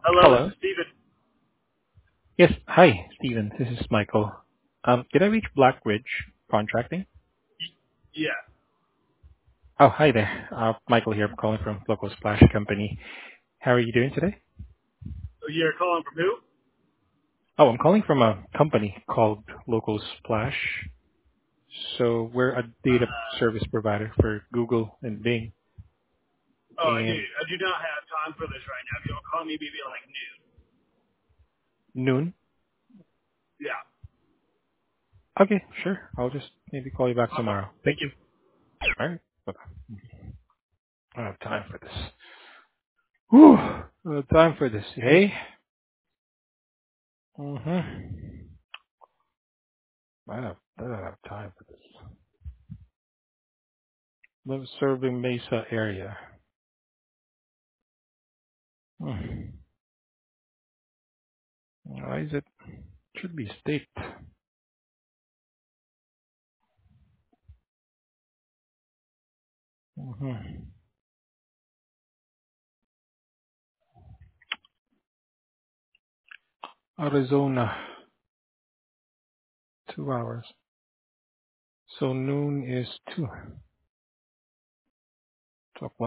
Hello, this Hello. is Steven. Yes. Hi, Steven. This is Michael. Did I reach Blackridge Contracting? Yeah. Oh, hi there. Michael here. I'm calling from Local Splash Company. How are you doing today? So you're calling from who? Oh, I'm calling from a company called Local Splash. So we're a data service provider for Google and Bing. Oh, And dude, I do not have time for this right now. If you'll call me maybe like noon. noon? Yeah. Okay, sure. I'll just maybe call you back Okay. tomorrow. Thank Thank you. you. All right. Bye-bye. I don't have time for this. Whew. I don't have time for this. Hey? Mm-hmm. I don't have time for this. Live serving Mesa area. Hmm. Why is it? Should be state. hmm Arizona, 2 hours. So noon is 2. Talk